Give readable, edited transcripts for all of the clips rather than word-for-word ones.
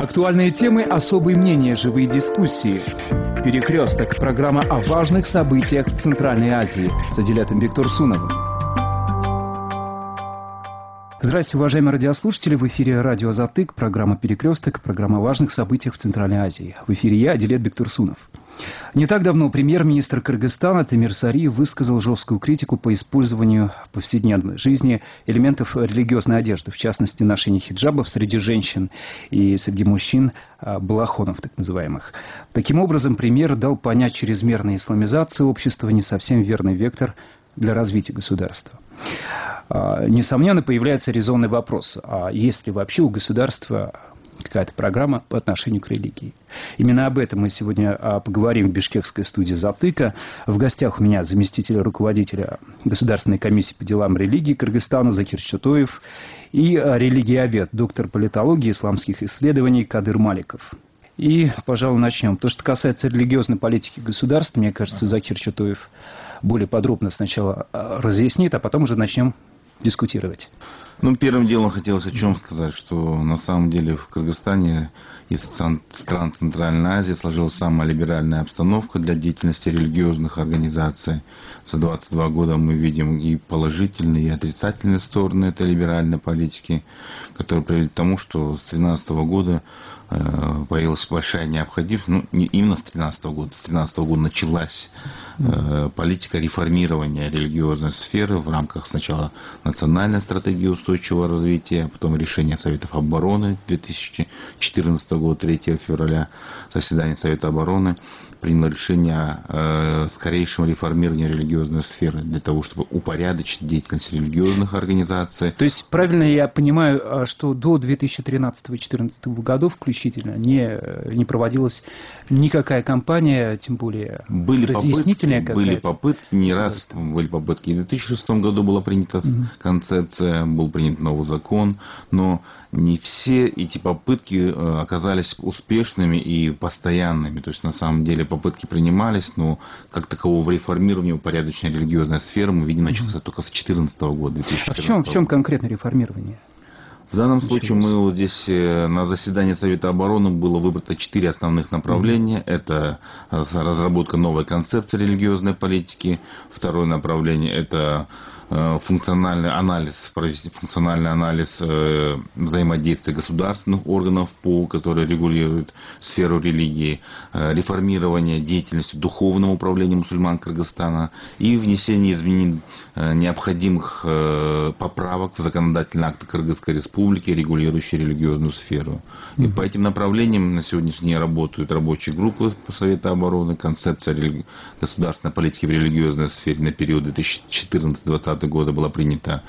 Актуальные темы, особые мнения, живые дискуссии. «Перекресток» – программа о важных событиях в Центральной Азии с Адилетом Бектурсуновым. Здравствуйте, уважаемые радиослушатели. В эфире радио «Затык», программа «Перекресток», программа о важных событиях в Центральной Азии. В эфире я, Адилет Бектурсунов. Не так давно премьер-министр Кыргызстана Темир Сариев высказал жесткую критику по использованию в повседневной жизни элементов религиозной одежды, в частности, ношения хиджабов среди женщин и среди мужчин балахонов, так называемых. Таким образом, премьер дал понять, чрезмерная исламизация общества не совсем верный вектор для развития государства. Несомненно, появляется резонный вопрос, а есть ли вообще у государства какая-то программа по отношению к религии? Именно об этом мы сегодня поговорим в бишкекской студии «Затыка». В гостях у меня заместитель руководителя Государственной комиссии по делам религии Кыргызстана Закир Чотоев и религиовед, доктор политологии и исламских исследований Кадыр Маликов. И, пожалуй, начнем. То, что касается религиозной политики государства, мне кажется, Закир Чотоев более подробно сначала разъяснит, а потом уже начнем дискутировать. Первым делом хотелось о чем сказать, что на самом деле в Кыргызстане из стран Центральной Азии сложилась самая либеральная обстановка для деятельности религиозных организаций. За 22 года мы видим и положительные, и отрицательные стороны этой либеральной политики, которые привели к тому, что с 2013 года появилась большая необходимость, не именно с 2013 года, с 2013 года началась политика реформирования религиозной сферы в рамках сначала национальной стратегии устойчивого развития, потом решение Советов обороны 2014 года, 3 февраля, заседание Совета обороны приняло решение о скорейшем реформировании религиозной сферы для того, чтобы упорядочить деятельность религиозных организаций. То есть, правильно я понимаю, что до 2013-2014 годов включительно не проводилась никакая кампания, тем более разъяснительная какая-то? Были попытки, не раз были попытки. И в 2006 году была принята концепция, был принят новый закон, но не все эти попытки оказались успешными и постоянными. То есть, на самом деле, попытки принимались, но как такового реформирования упорядочения религиозной сферы мы видим начался только с 2014 года. 2014 в чем конкретно реформирование? В данном случае мы вот здесь на заседании Совета обороны было выбрано 4 основных направления. Это разработка новой концепции религиозной политики. Второе направление – это функциональный анализ взаимодействия государственных органов, которые регулируют сферу религии, реформирование деятельности духовного управления мусульман Кыргызстана и внесение изменений необходимых поправок в законодательные акты Кыргызской республики, регулирующие религиозную сферу. И по этим направлениям на сегодняшний день работают рабочие группы Совета обороны, концепция государственной политики в религиозной сфере на период 2014-2020 года была принята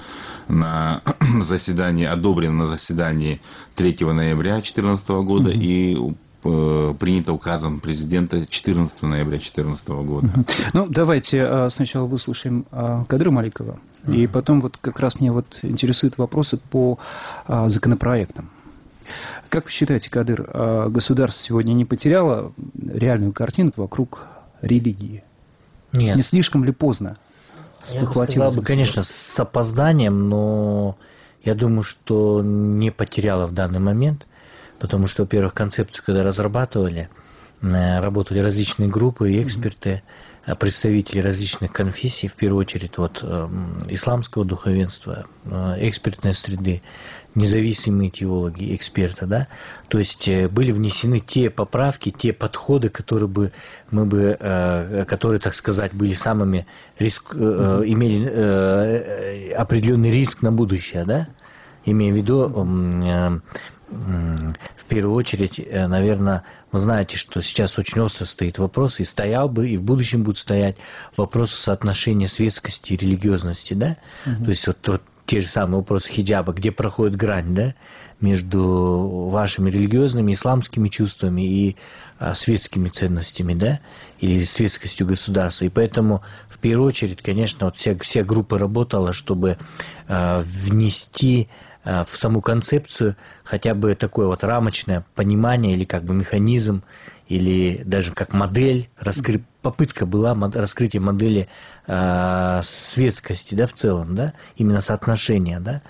одобрена на заседании 3 ноября 2014 года и принято указом президента 14 ноября 2014 года. Давайте сначала выслушаем Кадыра Маликова, и потом как раз меня интересуют вопросы по законопроектам. Как вы считаете, Кадыр, государство сегодня не потеряло реальную картину вокруг религии? Нет. Не слишком ли поздно? Я бы сказал, конечно, с опозданием, но я думаю, что не потеряла в данный момент, потому что, во-первых, концепцию, когда разрабатывали, работали различные группы и эксперты, представители различных конфессий, в первую очередь исламского духовенства, экспертной среды, независимые теологи, эксперты, да, то есть были внесены те поправки, те подходы, которые, так сказать, были самыми имели определенный риск на будущее, да, имея в виду в первую очередь, наверное, вы знаете, что сейчас очень остро стоит вопрос, и стоял бы, и в будущем будет стоять вопрос соотношения светскости и религиозности, да? То есть те же самые вопросы хиджаба, где проходит грань, да, между вашими религиозными, исламскими чувствами и светскими ценностями, да, или светскостью государства. И поэтому, в первую очередь, конечно, вся группа работала, чтобы внести в саму концепцию хотя бы такое рамочное понимание или как бы механизм, или даже как модель, попытка была раскрытия модели светскости, да, в целом, да, именно соотношения, да,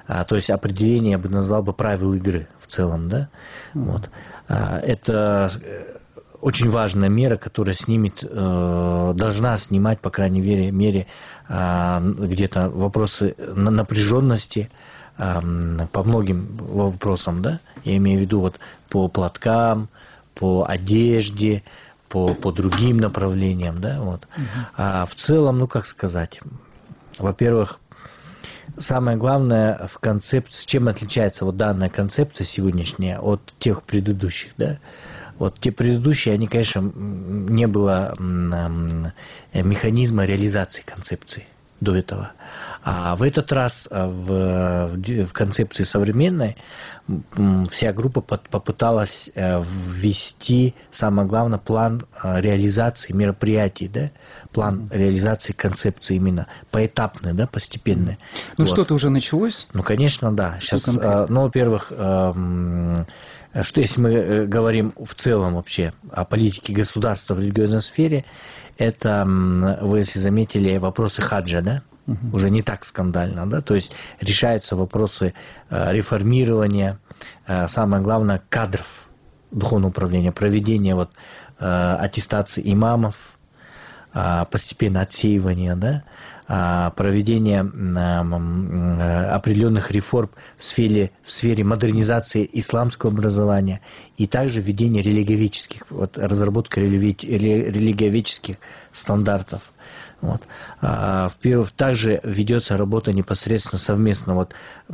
То есть определение, я бы назвал бы, правил игры в целом, да. Вот. Это очень важная мера, которая снимет, должна снимать, по крайней мере, где-то вопросы напряженности по многим вопросам, да. Я имею в виду вот по платкам, по одежде, по другим направлениям, да, вот. А в целом, ну как сказать, во-первых, самое главное в концепции, чем отличается вот данная концепция сегодняшняя от тех предыдущих, да. Вот те предыдущие, они, конечно, не было механизма реализации концепции до этого. А в этот раз в концепции современной вся группа попыталась ввести, самое главное, план реализации мероприятий, да? План реализации концепции именно поэтапный, да, постепенный. Ну, вот. Что-то уже началось? Ну, конечно, да. Сейчас, ну, во-первых, что если мы говорим в целом вообще о политике государства в религиозной сфере, это, вы если заметили, вопросы хаджа, да? Уже не так скандально, да? То есть решаются вопросы реформирования, самое главное, кадров духовного управления, проведения вот аттестации имамов, постепенно отсеивания, да? Проведение определенных реформ в сфере модернизации исламского образования и также введение религиоведческих, вот, разработка религиоведческих стандартов. Вот. Также ведется работа непосредственно совместно вот,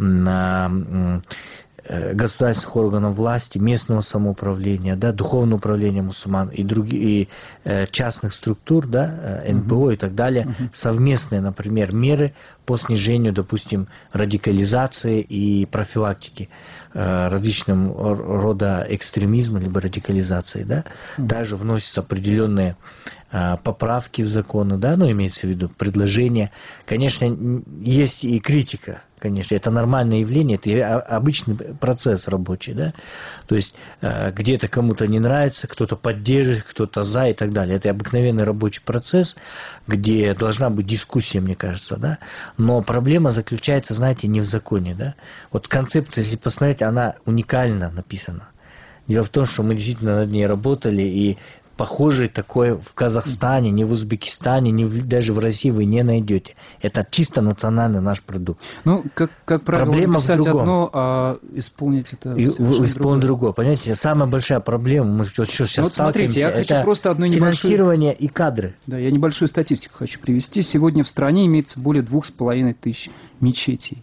государственных органов власти, местного самоуправления, да, духовного управления мусульман и других частных структур, да, НПО и так далее, совместные, например, меры по снижению, допустим, радикализации и профилактики различным рода экстремизма либо радикализации, да. Также вносятся определенные поправки в законы, да, ну, имеется в виду предложения. Конечно, есть и критика, конечно, это нормальное явление, это обычный процесс рабочий, да, то есть где-то кому-то не нравится, кто-то поддерживает, кто-то за и так далее. Это обыкновенный рабочий процесс, где должна быть дискуссия, мне кажется, да, но проблема заключается, знаете, не в законе, да. Вот концепция, если посмотреть, она уникально написана. Дело в том, что мы действительно над ней работали, и похожее такое в Казахстане, не в Узбекистане, даже в России вы не найдете. Это чисто национальный наш продукт. Ну, как правило, проблема написать в другом. Одно, а исполнить это исполнить другое. Понимаете, самая большая проблема, мы вот сейчас вот смотрите, я хочу это просто одну финансирование и кадры. Да, я небольшую статистику хочу привести. Сегодня в стране имеется более 2500 мечетей.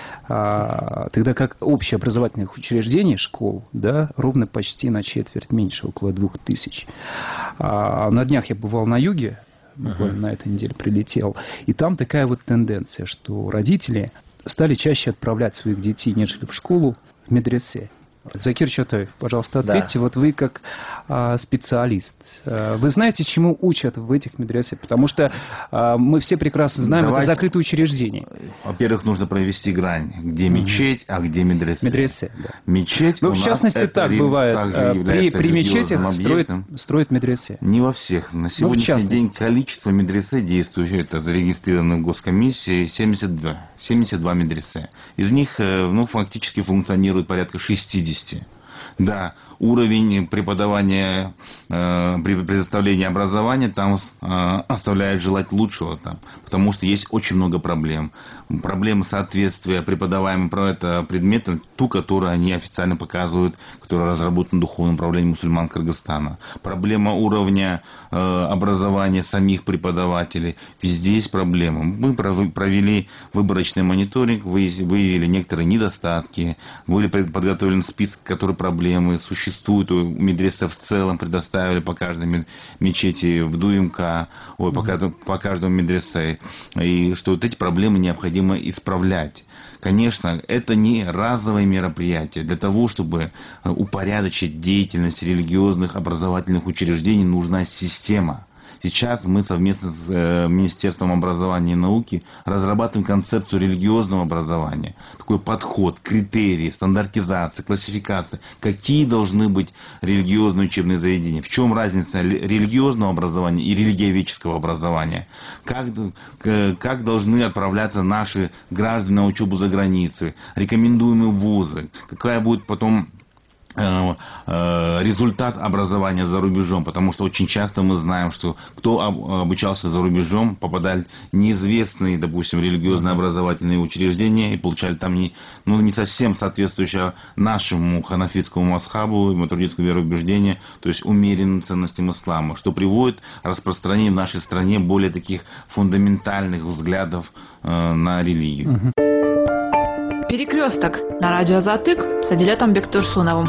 Тогда как общеобразовательных учреждений, школ, да, ровно почти на четверть меньше, около 2000. На днях я бывал на юге, буквально на этой неделе прилетел, и там такая вот тенденция, что родители стали чаще отправлять своих детей, нежели в школу, в медресе. Закир Чотаев, пожалуйста, ответьте, да. Вот вы как специалист, вы знаете, чему учат в этих медресе? Потому что мы все прекрасно знаем, это закрытое учреждение. Во-первых, нужно провести грань, где мечеть, а где медресе. Медресе, да. Мечеть, ну, в частности, так бывает. При мечетях строят медресе. Не во всех. На сегодняшний день количество медресе действующих, это зарегистрировано в госкомиссии, 72 медресе. Из них, ну, фактически функционирует порядка 60. Да, уровень преподавания, предоставления образования там оставляет желать лучшего, там, потому что есть очень много проблем. Проблемы соответствия преподаваемым предметам, ту, которую они официально показывают, которая разработана Духовным управлением мусульман Кыргызстана. Проблема уровня образования самих преподавателей. Везде есть проблемы. Мы провели выборочный мониторинг, выявили некоторые недостатки, были подготовлены список, которые проблемы существуют у медресе в целом, предоставили по каждой мечети в ДУМК, по каждому медресе, и что вот эти проблемы необходимо исправлять. Конечно, это не разовое мероприятие. Для того, чтобы упорядочить деятельность религиозных образовательных учреждений, нужна система. Сейчас мы совместно с Министерством образования и науки разрабатываем концепцию религиозного образования. Такой подход, критерии, стандартизация, классификация. Какие должны быть религиозные учебные заведения? В чем разница религиозного образования и религиоведческого образования? Как должны отправляться наши граждане на учебу за границей? Рекомендуемые вузы? Какая будет потом результат образования за рубежом, потому что очень часто мы знаем, что кто обучался за рубежом, попадали в неизвестные, допустим, религиозные образовательные учреждения и получали там не совсем соответствующее нашему ханафитскому масхабу, матуридскому вероубеждению, то есть умеренным ценностям ислама, что приводит к распространению в нашей стране более таких фундаментальных взглядов на религию. Перекресток на радио «Затык» с Адилетом Бектурсуновым.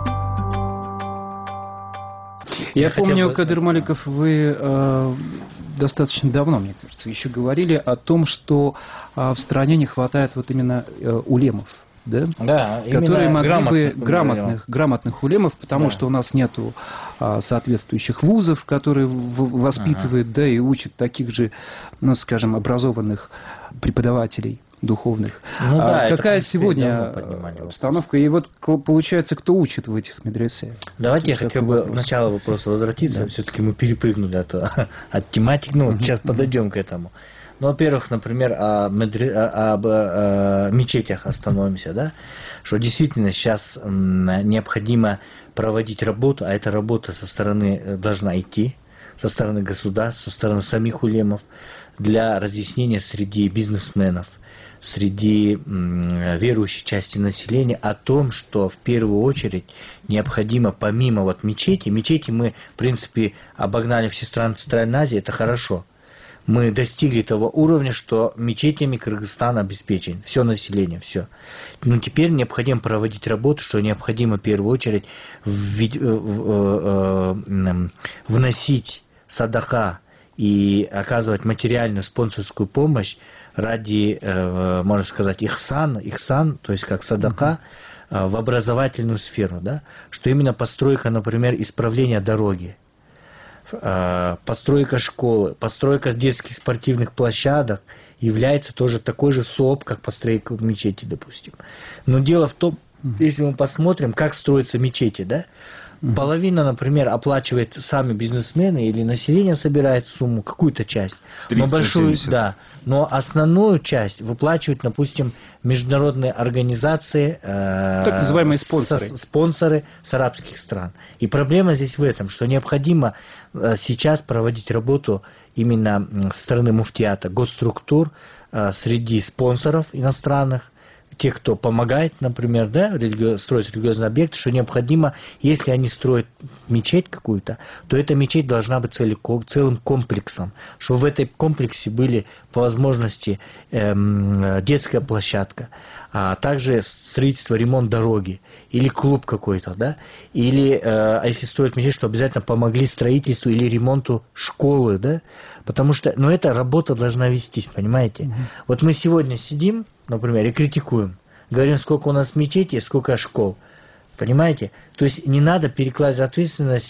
Я помню, Кадыр Маликов, вы достаточно давно, мне кажется, еще говорили о том, что в стране не хватает вот именно улемов. Да? Да, которые могли бы грамотных улемов, потому что у нас нету соответствующих вузов, которые воспитывают, да, и учат таких же, ну, скажем, образованных преподавателей духовных. Ну, да, какая сегодня обстановка? И вот получается, кто учит в этих медресе? Давайте я хотел бы в начало вопроса возвратиться. Да. Все-таки мы перепрыгнули от тематики. Ну, сейчас подойдем к этому. Ну, во-первых, например, об мечетях остановимся, да, что действительно сейчас необходимо проводить работу, а эта работа со стороны должна идти, со стороны государства, со стороны самих улемов, для разъяснения среди бизнесменов, среди верующей части населения о том, что в первую очередь необходимо помимо вот мечети мы, в принципе, обогнали все страны Центральной Азии, это хорошо. Мы достигли того уровня, что мечетями Кыргызстан обеспечен. Все население, все. Но теперь необходимо проводить работу, что необходимо в первую очередь вносить садака и оказывать материальную спонсорскую помощь ради, можно сказать, ихсан, то есть как садака, в образовательную сферу. Да? Что именно постройка, например, исправления дороги, постройка школы, постройка детских спортивных площадок является тоже такой же СОП, как постройка мечети, допустим. Но дело в том, если мы посмотрим, как строятся мечети, да, половина, например, оплачивает сами бизнесмены или население собирает сумму, какую-то часть, но большую, да, но основную часть выплачивают, допустим, международные организации, так называемые спонсоры с арабских стран. И проблема здесь в этом, что необходимо сейчас проводить работу именно со стороны муфтиата, госструктур, среди спонсоров иностранных, тех, кто помогает, например, да, строить религиозный объект, что необходимо, если они строят мечеть какую-то, то эта мечеть должна быть целым комплексом, чтобы в этом комплексе были по возможности детская площадка, а также строительство, ремонт дороги, или клуб какой-то, да, или, если строить мечеть, что обязательно помогли строительству или ремонту школы, да, потому что, ну, эта работа должна вестись, понимаете. Вот мы сегодня сидим, например, и критикуем, говорим, сколько у нас мечетей, сколько школ, понимаете? То есть не надо перекладывать ответственность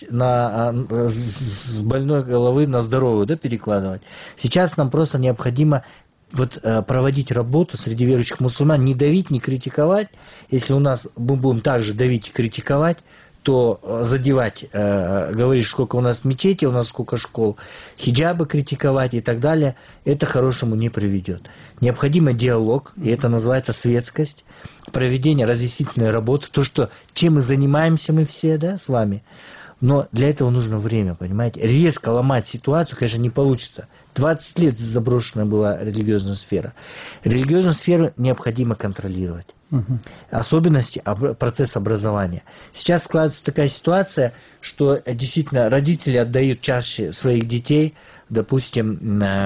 с больной головы на здоровую, да, перекладывать. Сейчас нам просто необходимо вот проводить работу среди верующих мусульман, не давить, не критиковать. Если у нас мы будем также давить и критиковать, то задевать, говорить, сколько у нас мечетей, у нас сколько школ, хиджабы критиковать и так далее, это хорошему не приведет. Необходимо диалог, и это называется светскость, проведение разъяснительной работы, то, что, чем мы занимаемся мы все, да, с вами. Но для этого нужно время, понимаете. Резко ломать ситуацию, конечно, не получится. 20 лет заброшена была религиозная сфера. Религиозную сферу необходимо контролировать. Особенности процесса образования. Сейчас складывается такая ситуация, что действительно родители отдают чаще своих детей, допустим,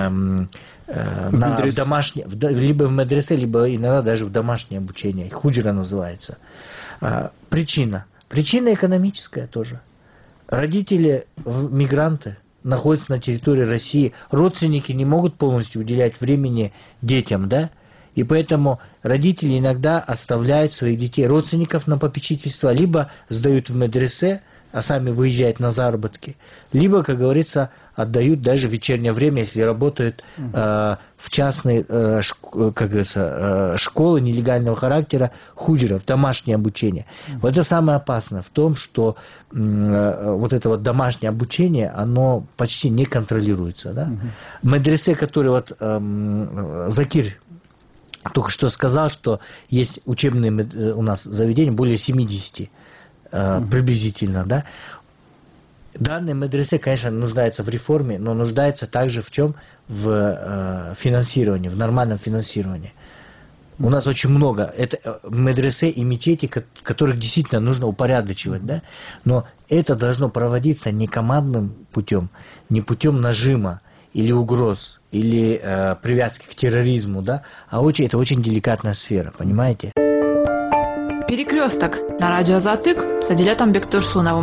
на домашнее, либо в медресе, либо иногда даже в домашнее обучение. Худжра называется. Причина экономическая тоже. Родители, мигранты, находятся на территории России, родственники не могут полностью уделять времени детям, да? И поэтому родители иногда оставляют своих детей, родственников на попечительство, либо сдают в медресе, а сами выезжают на заработки, либо, как говорится, отдают даже в вечернее время, если работают в частной, как говорится, школы нелегального характера, худжров, домашнее обучение. Вот это самое опасное в том, что вот это вот домашнее обучение, оно почти не контролируется. Да? Медресе, которые вот Закир только что сказал, что есть учебные у нас заведения, более 70 приблизительно, да. Данные медресе, конечно, нуждаются в реформе, но нуждаются также в чем? В финансировании, в нормальном финансировании. У нас очень много это медресе и мечети, которых действительно нужно упорядочивать, да. Но это должно проводиться не командным путем, не путем нажима или угроз, или привязки к терроризму, да, а это очень деликатная сфера, понимаете? Перекресток на радио Затык с Адилетом Бектурсуновым.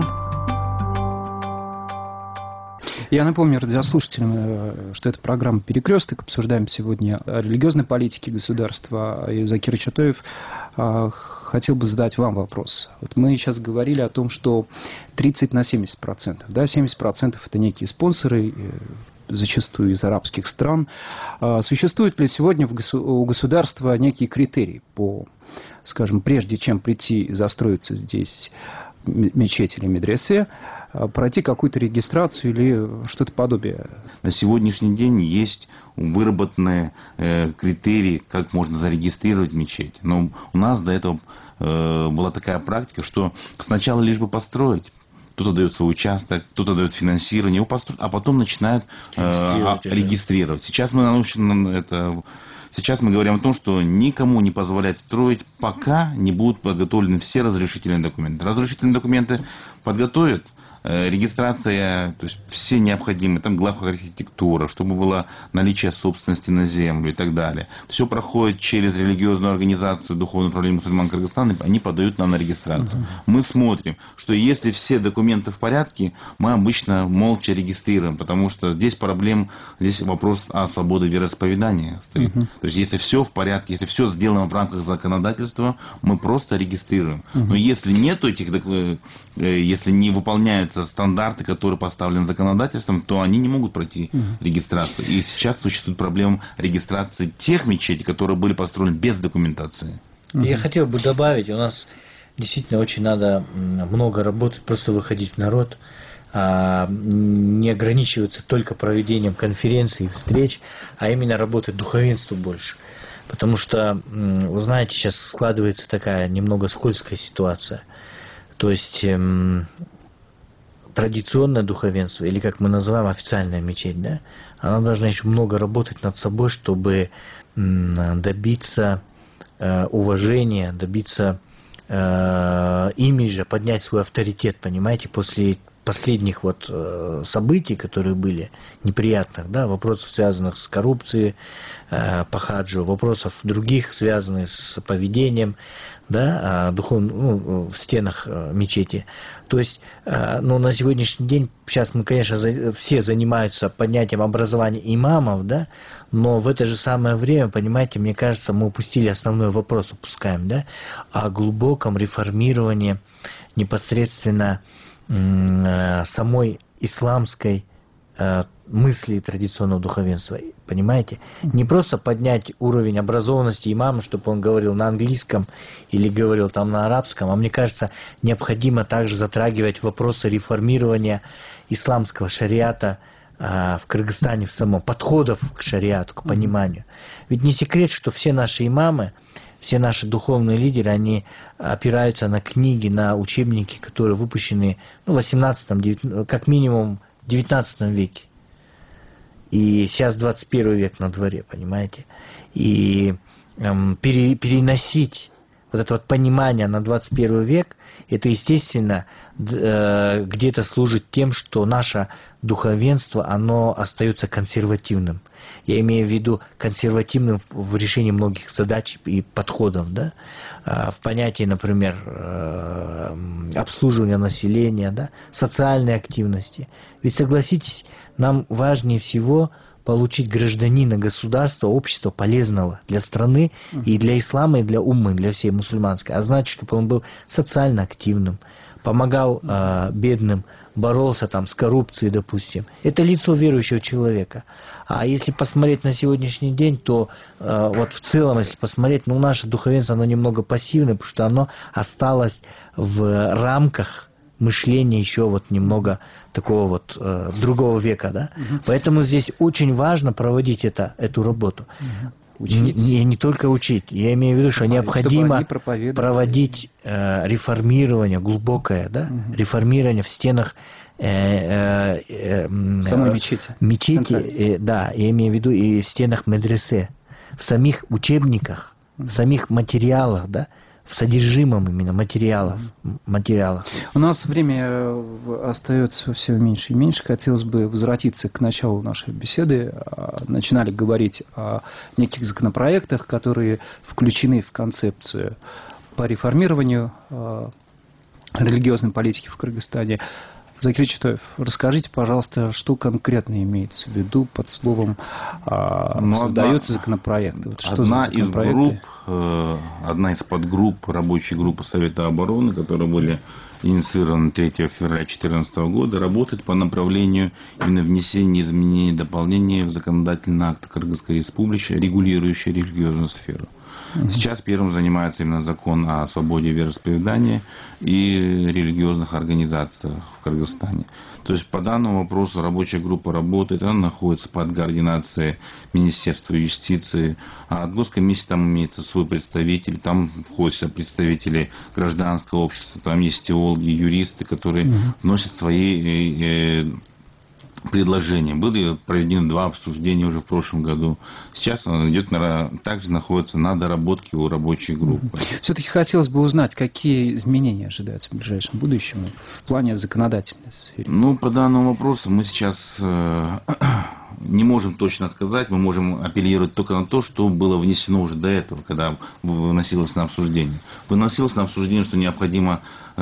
Я напомню радиослушателям, что это программа «Перекресток». Обсуждаем сегодня о религиозной политике государства. И Закир Чатоев хотел бы задать вам вопрос. Вот мы сейчас говорили о том, что 30 на 70%. Да, 70% это некие спонсоры, зачастую из арабских стран. Существуют ли сегодня у государства некие критерии по, скажем, прежде чем прийти и застроиться здесь мечеть или медресе, пройти какую-то регистрацию или что-то подобие? На сегодняшний день есть выработанные критерии, как можно зарегистрировать мечеть. Но у нас до этого была такая практика, что сначала лишь бы построить. Кто-то дает свой участок, кто-то дает финансирование, а потом начинают регистрировать. Сейчас мы говорим о том, что никому не позволять строить, пока не будут подготовлены все разрешительные документы. Разрешительные документы подготовят, регистрация, то есть все необходимые, там главная архитектура, чтобы было наличие собственности на землю и так далее. Все проходит через религиозную организацию Духовное управление мусульман Кыргызстана, они подают нам на регистрацию. Мы смотрим, что если все документы в порядке, мы обычно молча регистрируем, потому что здесь вопрос о свободе вероисповедания стоит. То есть если все в порядке, если все сделано в рамках законодательства, мы просто регистрируем. Но если нет если не выполняются стандарты, которые поставлены законодательством, то они не могут пройти регистрацию. И сейчас существует проблема регистрации тех мечетей, которые были построены без документации. Я хотел бы добавить, у нас действительно очень надо много работать, просто выходить в народ, не ограничиваться только проведением конференций, встреч, а именно работать духовенству больше. Потому что, вы знаете, сейчас складывается такая немного скользкая ситуация. То есть традиционное духовенство, или как мы называем официальная мечеть, да, она должна еще много работать над собой, чтобы добиться уважения, добиться имиджа, поднять свой авторитет, понимаете, после последних вот событий, которые были неприятных, да, вопросов, связанных с коррупцией по хаджу, вопросов других, связанных с поведением, да, в стенах мечети. То есть, на сегодняшний день, сейчас мы, конечно, все занимаются поднятием образования имамов, да, но в это же самое время, понимаете, мне кажется, мы упустили основной вопрос, упускаем, да, о глубоком реформировании непосредственно самой исламской мысли традиционного духовенства, понимаете? Не просто поднять уровень образованности имама, чтобы он говорил на английском или говорил там на арабском, а мне кажется, необходимо также затрагивать вопросы реформирования исламского шариата в Кыргызстане в самом, подходов к шариату, к пониманию. Ведь не секрет, что все наши имамы, все наши духовные лидеры, они опираются на книги, на учебники, которые выпущены в 18-19, как минимум в 19 веке. И сейчас 21 век на дворе, понимаете. И переносить вот это вот понимание на 21 век, это, естественно, где-то служит тем, что наше духовенство, оно остается консервативным. Я имею в виду консервативным в решении многих задач и подходов, да? В понятии, например, обслуживания населения, да? Социальной активности. Ведь согласитесь, нам важнее всего получить гражданина государства, общества полезного для страны и для ислама, и для уммы, для всей мусульманской. А значит, чтобы он был социально активным, помогал бедным, боролся там с коррупцией, допустим. Это лицо верующего человека. А если посмотреть на сегодняшний день, то вот в целом, если посмотреть, ну, наше духовенство, оно немного пассивное, потому что оно осталось в рамках мышления еще вот немного такого вот другого века, да. Поэтому здесь очень важно проводить эту работу. Не только учить. Я имею в виду, что необходимо проводить реформирование глубокое, да, реформирование в стенах самой мечети. Мечети, да, я имею в виду и в стенах медресе, в самих учебниках, в самих материалах, да, в содержимом именно материалах. У нас время остается все меньше и меньше. Хотелось бы возвратиться к началу нашей беседы. Начинали говорить о неких законопроектах, которые включены в концепцию по реформированию религиозной политики в Кыргызстане. Закир Читоев, расскажите, пожалуйста, что конкретно имеется в виду под словом создаются законопроекты? Вот что одна из подгрупп рабочей группы Совета обороны, которые были инициированы 3 февраля 2014 года, работает по направлению именно внесения изменений и дополнений в законодательный акт Кыргызской Республики, регулирующий религиозную сферу. Сейчас первым занимается именно закон о свободе вероисповедания и религиозных организациях в Кыргызстане. То есть по данному вопросу рабочая группа работает, она находится под координацией Министерства юстиции, а от госкомиссии там имеется свой представитель, там входят представители гражданского общества, там есть теологи, юристы, которые вносят свои предложения. Были проведены 2 обсуждения уже в прошлом году. Сейчас он идет также находится на доработке у рабочей группы. Все-таки хотелось бы узнать, какие изменения ожидаются в ближайшем будущем в плане законодательной сферы. Ну, по данному вопросу мы сейчас не можем точно сказать, мы можем апеллировать только на то, что было внесено уже до этого, когда выносилось на обсуждение. Выносилось на обсуждение, что необходимо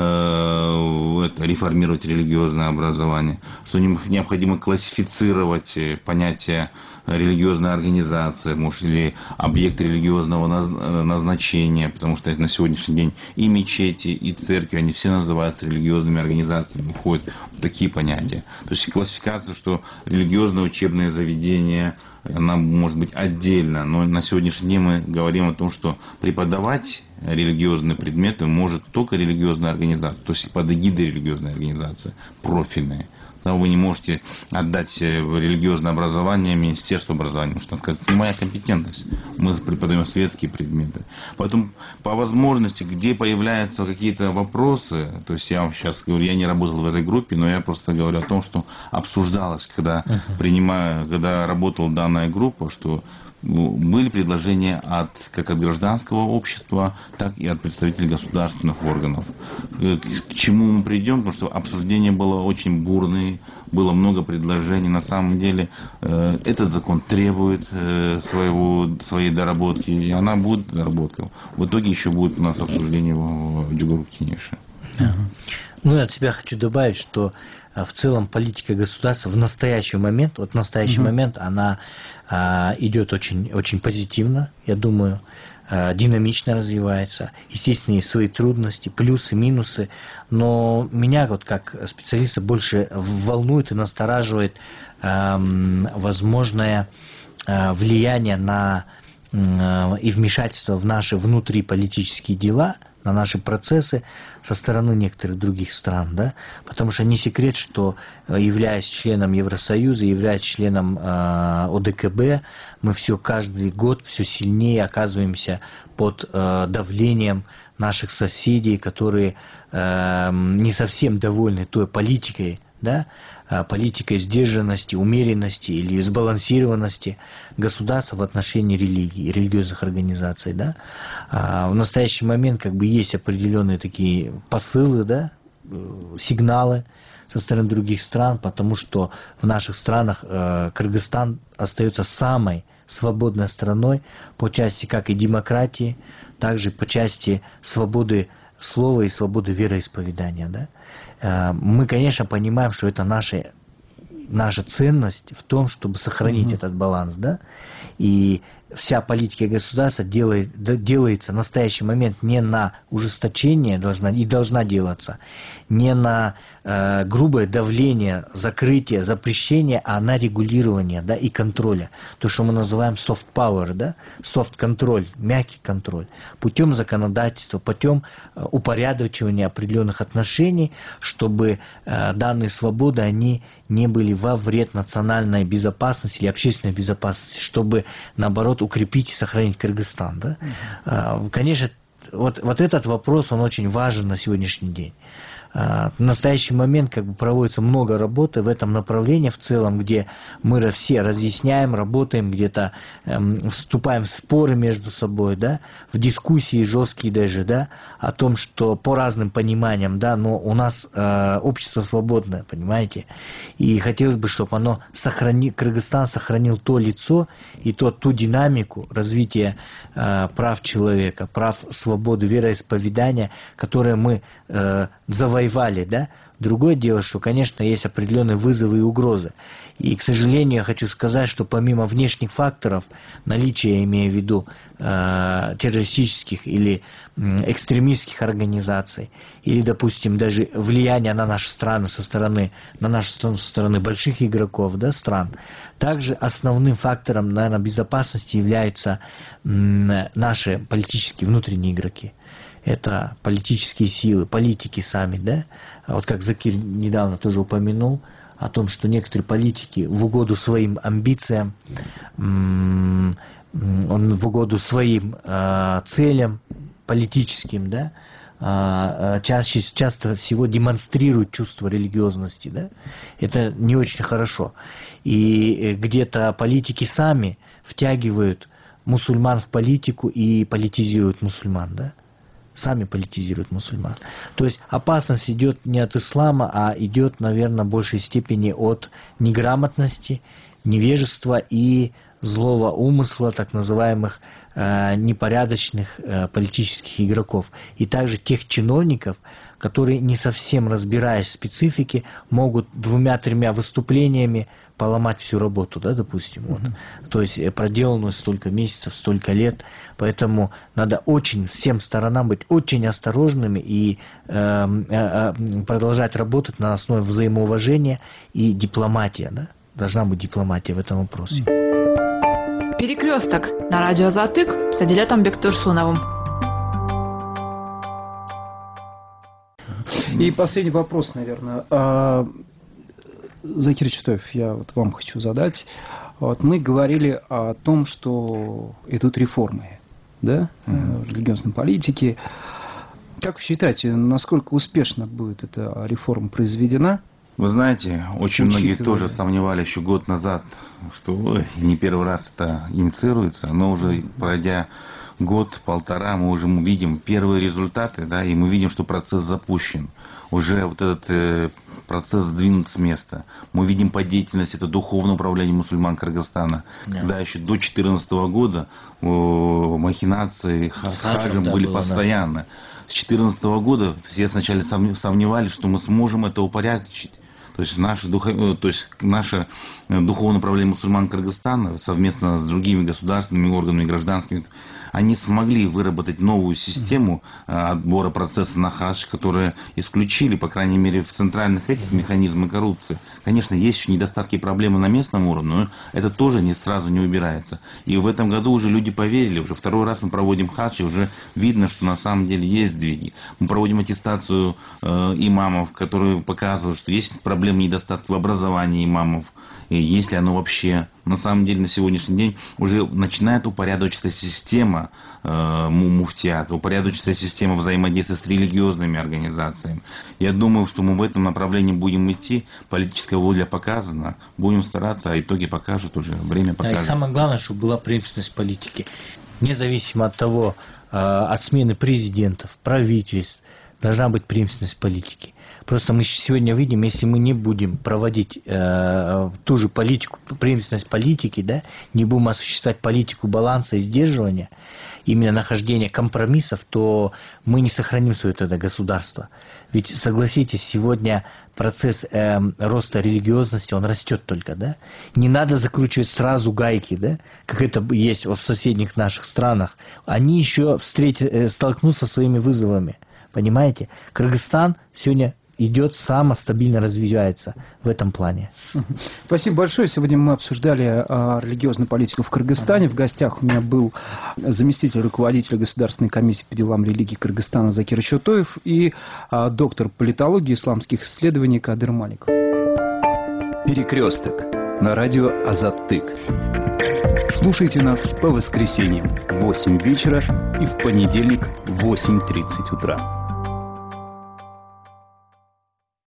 реформировать религиозное образование, что необходимо классифицировать понятие религиозная организация, может, или объект религиозного назначения, потому что это на сегодняшний день и мечети, и церкви, они все называются религиозными организациями, входят в такие понятия. То есть классификация, что религиозное учебное заведение, она может быть отдельно, но на сегодняшний день мы говорим о том, что преподавать религиозные предметы может только религиозная организация, то есть под эгидой религиозной организации, профильные. Вы не можете отдать в религиозное образование Министерству образования, потому что это не моя компетентность. Мы преподаем светские предметы. Поэтому по возможности, где появляются какие-то вопросы, то есть я вам сейчас говорю, я не работал в этой группе, но я просто говорю о том, что обсуждалось, когда работала данная группа, что были предложения как от гражданского общества, так и от представителей государственных органов. К чему мы придем? Потому что обсуждение было очень бурное, было много предложений. На самом деле этот закон требует своей доработки, и она будет доработка. В итоге еще будет у нас обсуждение в Джугуру-Кенеше. Ну, я от себя хочу добавить, что в целом политика государства в настоящий момент, она идет очень, очень позитивно, я думаю, динамично развивается. Естественно, есть свои трудности, плюсы, минусы, но меня вот как специалиста больше волнует и настораживает возможное влияние на и вмешательство в наши внутриполитические дела, на наши процессы со стороны некоторых других стран, да, потому что не секрет, что являясь членом Евросоюза, являясь членом ОДКБ, мы каждый год все сильнее оказываемся под давлением наших соседей, которые не совсем довольны той политикой, да, политикой сдержанности, умеренности или сбалансированности государства в отношении религии, религиозных организаций, да. В настоящий момент есть определенные такие посылы, да, сигналы со стороны других стран, потому что в наших странах Кыргызстан остается самой свободной страной по части как и демократии, также по части свободы слова и свободы вероисповедания, да. Мы, конечно, понимаем, что это наши наша ценность в том, чтобы сохранить этот баланс, да, и вся политика государства делается в настоящий момент не на ужесточение должна делаться, не на грубое давление, закрытие, запрещение, а на регулирование, да, и контроля. То, что мы называем soft power, да, soft контроль, мягкий контроль, путем законодательства, путем упорядочивания определенных отношений, чтобы данные свободы, они не были во вред национальной безопасности или общественной безопасности, чтобы, наоборот, укрепить и сохранить Кыргызстан. Да? Конечно, вот этот вопрос, он очень важен на сегодняшний день. В настоящий момент проводится много работы в этом направлении в целом, где мы все разъясняем, работаем, где-то вступаем в споры между собой, да, в дискуссии жесткие даже, да, о том, что по разным пониманиям, да, но у нас общество свободное, понимаете, и хотелось бы, чтобы Кыргызстан сохранил то лицо и ту динамику развития прав человека, прав свободы вероисповедания, которые мы завоевали, да. Другое дело, что, конечно, есть определенные вызовы и угрозы. И, к сожалению, я хочу сказать, что помимо внешних факторов, наличия, имея в виду, террористических или экстремистских организаций, или, допустим, даже влияния на наши страны со стороны больших игроков, да, стран, также основным фактором, наверное, безопасности являются наши политические внутренние игроки. Это политические силы, политики сами, да. Вот как Закир недавно тоже упомянул о том, что некоторые политики в угоду своим амбициям, в угоду своим целям политическим, да, часто всего демонстрируют чувство религиозности, да. Это не очень хорошо. И где-то политики сами втягивают мусульман в политику и политизируют мусульман, да. Сами политизируют мусульман. То есть опасность идет не от ислама, а идет, наверное, в большей степени от неграмотности, невежества и злого умысла, так называемых непорядочных политических игроков. И также тех чиновников, которые, не совсем разбираясь в специфике, могут 2-3 выступлениями поломать всю работу, да, допустим. Вот. То есть проделанную столько месяцев, столько лет. Поэтому надо всем сторонам быть очень осторожными и продолжать работать на основе взаимоуважения и дипломатия. Да? Должна быть дипломатия в этом вопросе. Перекресток на радио Затык с Адилетом Бектурсуновым. И последний вопрос, наверное. Закир Читаев, я вам хочу задать. Мы говорили о том, что идут реформы, да, в религиозной политике. Как вы считаете, насколько успешно будет эта реформа произведена? Вы знаете, очень многие тоже сомневались еще год назад, что не первый раз это инициируется, но уже пройдя год-полтора, мы уже видим первые результаты, да, и мы видим, что процесс запущен. Уже вот этот процесс сдвинут с места. Мы видим по деятельности это духовное управление мусульман Кыргызстана. Когда еще до 2014 года махинации хаджем были постоянно. С 2014 года все сначала сомневались, что мы сможем это упорядочить. То есть наше духовное управление мусульман Кыргызстана совместно с другими государственными органами, гражданскими, они смогли выработать новую систему отбора процесса на хадж, которые исключили, по крайней мере, в центральных этих механизмах коррупции. Конечно, есть еще недостатки и проблемы на местном уровне, но это тоже сразу не убирается. И в этом году уже люди поверили, уже второй раз мы проводим хадж, и уже видно, что на самом деле есть сдвиги. Мы проводим аттестацию имамов, которые показывают, что есть проблемы, недостатки в образовании имамов, и если оно вообще, на самом деле, на сегодняшний день уже начинает упорядочиться система муфтиата, упорядочиться система взаимодействия с религиозными организациями. Я думаю, что мы в этом направлении будем идти, политическая воля показана, будем стараться, а итоги покажут уже, время покажет. И самое главное, чтобы была преемственность политики. Независимо от того, от смены президентов, правительств, должна быть преемственность политики. Просто мы сегодня видим, если мы не будем проводить ту же политику, преемственность политики, да, не будем осуществлять политику баланса и сдерживания, именно нахождения компромиссов, то мы не сохраним свое тогда государство. Ведь, согласитесь, сегодня процесс роста религиозности, он растет только, да? Не надо закручивать сразу гайки, да, как это есть в соседних наших странах. Они еще столкнутся со своими вызовами, понимаете? Кыргызстан сегодня идет, стабильно развивается в этом плане. Спасибо большое. Сегодня мы обсуждали религиозную политику в Кыргызстане. В гостях у меня был заместитель руководителя Государственной комиссии по делам религии Кыргызстана Закир Чотоев и доктор политологии и исламских исследований Кадыр Маликов. Перекресток на радио Азат-Тык. Слушайте нас по воскресеньям в 8 вечера и в понедельник в 8:30 утра.